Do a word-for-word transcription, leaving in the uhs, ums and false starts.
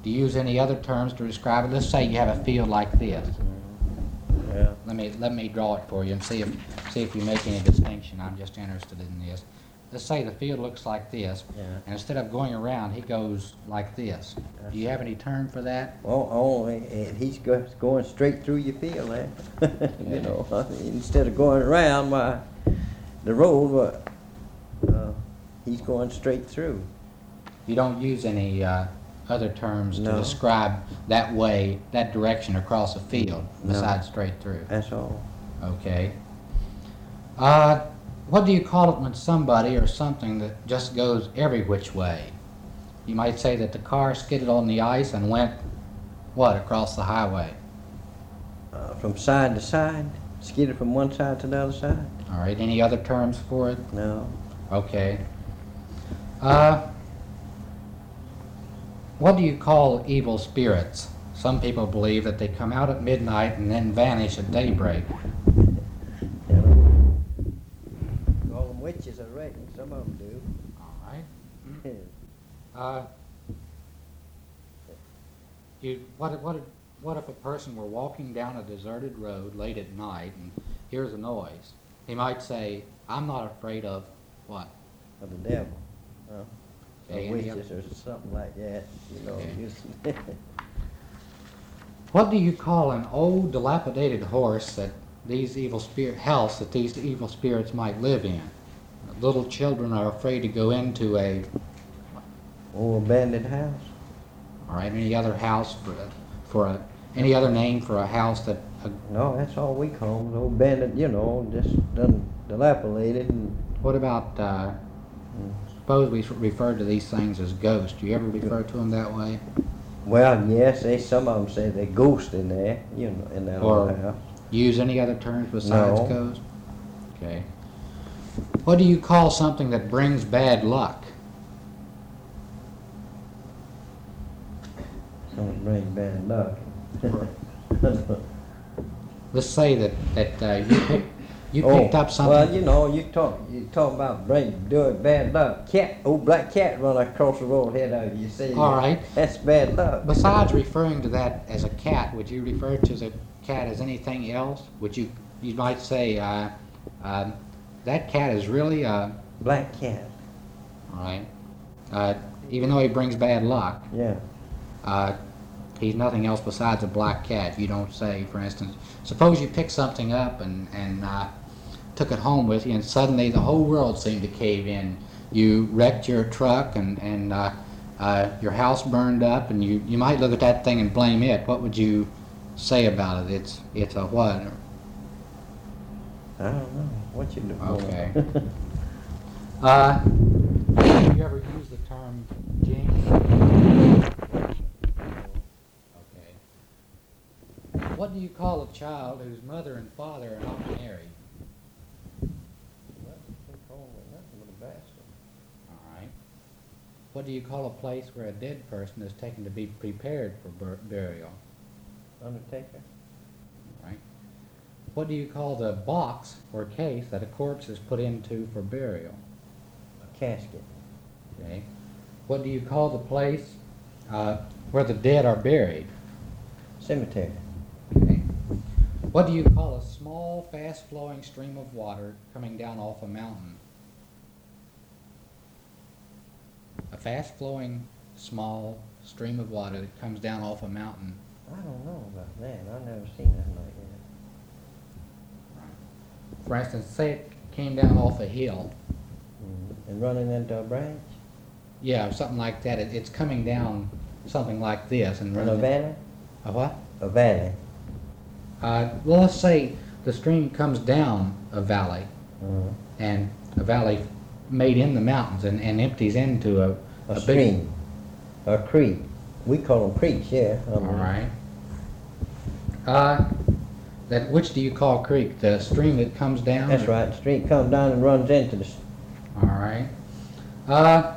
Do you use any other terms to describe it? Let's say you have a field like this. Yeah. Let me let me draw it for you and see if see if you make any distinction. I'm just interested in this. Let's say the field looks like this, Yeah. and instead of going around, he goes like this. Do you have any term for that? Well, only and he's go, going straight through your field, eh? You know, instead of going around my the road, uh, he's going straight through. You don't use any uh, other terms No. to describe that way, that direction across a field, No. besides straight through. That's all. Okay. Uh, what do you call it when somebody or something that just goes every which way? You might say that the car skidded on the ice and went, what, across the highway? Uh, from side to side, skidded from one side to the other side. All right, any other terms for it? No. Okay. Uh, what do you call evil spirits? Some people believe that they come out at midnight and then vanish at daybreak. You know, call them witches, I reckon. Some of them do. All right. Uh, you, what, what, what if a person were walking down a deserted road late at night and hears a noise? He might say, I'm not afraid of what? Of the devil. Huh? Okay, Or any witches or something like that. You know. Okay. Just What do you call an old dilapidated horse that these evil spirit house that these evil spirits might live in? Little children are afraid to go into a, old abandoned house. all right, any other house for a, for a, any other name for a house that, uh, No, that's all we call them. Old abandoned, you know, just done dilapidated and. what about, uh, suppose we refer to these things as ghosts. Do you ever refer to them that way? Well, yes, they some of them say they ghost in there, you know, in that Or old house. use any other terms besides No. ghost? Okay. What do you call something that brings bad luck? Don't bring bad luck. Let's say that, that uh, you, pick, you Oh, picked up something. Well, you know, you talk you talk about bring doing bad luck. Cat, old black cat run across the road head of you. You say, All right. that's bad luck. Besides referring to that as a cat, would you refer to the cat as anything else? Would you, you might say, uh, um, that cat is really a, Black cat. all right, uh, even though he brings bad luck, Yeah. uh, he's nothing else besides a black cat. You don't say, for instance, suppose you picked something up and, and uh, took it home with you, and suddenly the whole world seemed to cave in. You wrecked your truck, and, and uh, uh, your house burned up, and you, you might look at that thing and blame it. What would you say about it? It's it's a what? I don't know. What you do? Okay. Uh, have you ever used the term jinx? Okay. What do you call a child whose mother and father are not married? All right. What do you call a place where a dead person is taken to be prepared for bur- burial? Undertaker. All right. What do you call the box or case that a corpse is put into for burial? A casket. Okay. What do you call the place uh, where the dead are buried? Cemetery. Okay. What do you call a small, fast-flowing stream of water coming down off a mountain? A fast-flowing, small stream of water that comes down off a mountain. I don't know about that. I've never seen nothing like that. For instance, say it came down off a hill. Mm. And running into a branch. Yeah, something like that. It, it's coming down something like this. And In a running- valley. A what? A valley. Uh, well, let's say the stream comes down a valley, Uh, and a valley made in the mountains, and, and empties into a, a, a stream. A creek. We call them creeks, yeah. Big, all right. Uh, that which do you call creek? The stream that comes down? That's or- right. The stream comes down and runs into the. s- All right. Uh,